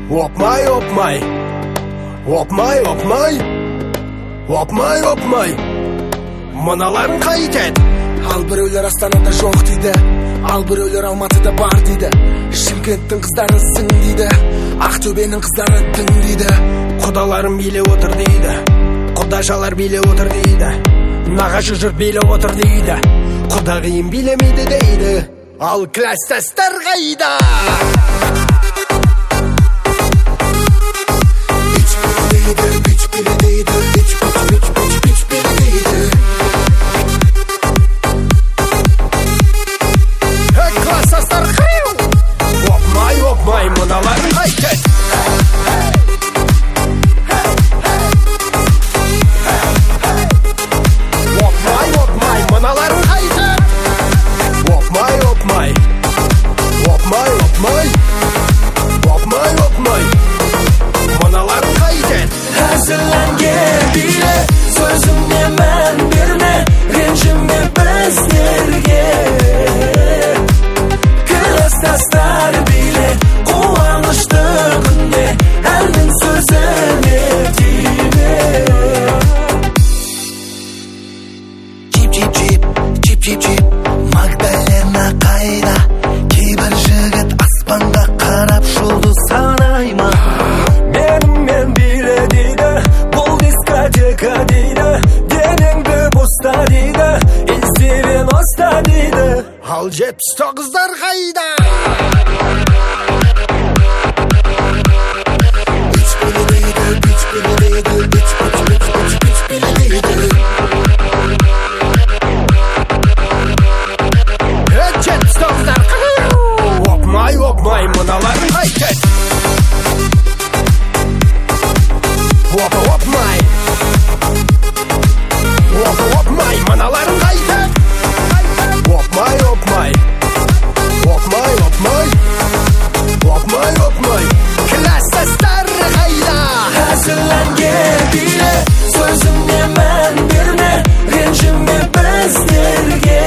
Опмай, опмай, опмай, опмай, опмай, опмай, мыналарың қайтет. Ал біреулер Астанада жоқ дейді, ал біреулер Алматыда бар дейді. Шымкенттің қыздары сың дейді, Ақтөбенің қыздары тың дейді. Құдаларым билеп отыр дейді, құдашалар билеп отыр дейді, нағашы жұрт билеп отыр дейді, құдағиым билемейді дейді. Ал кластастар қайда? Кластастар қайда? Опмай, опмай, мыналарың қайтет. Опмай, опмай, мыналарың қайтет. Опмай, опмай, опмай, опмай, опмай, опмай, мыналарың қайтет. Әзірленген биле, сөзіңе мән берме, ренжіме біздерге. Кластастар биле, қуанышты күнде, әннің сөзіне тиме. Чип, чип, чип, чип, чип, чип, Магдалена қайда? Кейбір жігіт аспанға қарап жұлдыз санай ма? Менімен биле дейді, бұл дискотека дейді, денеңді боста дейді, іздерен оста дейді. Ал 79-дар қайда? Опмай, опмай, мыналарың қайтет. Опа, опмай, опа, опмай, мыналарың қайтет. Опмай, опмай, опмай, опмай, опмай, опмай, кластастар қайда? Әзірленген биле, сөзіңе мән берме, ренжіме біздерге.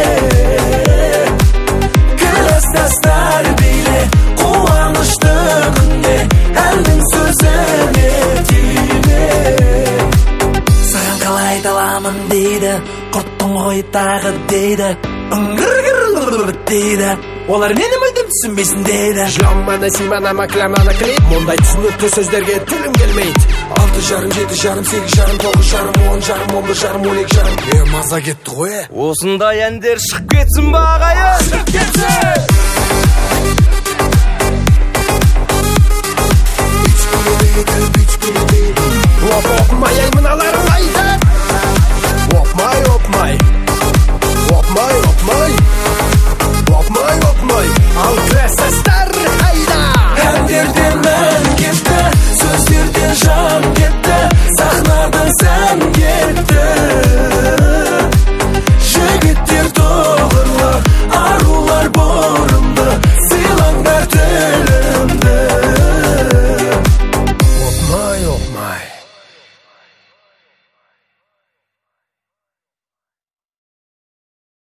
Кластастар биле, қуанышты күнде, әннің сөзіне тиме. Саған қалай таламын дейді, құрттың ғой тағы дейді, үңгір дейді, олар мені мүлдем түсінбесін дейді. Жыламана, симанама, кламана, клип, мұндай түсінікті сөздерге тілім келмейді. 6,5, 7,5, 8,5, 9,5, 10,5, 11,5, 12,5. Маза кетті ғой. Осындай әндер шығып кетсін ба ағайын? Шығып кетсін!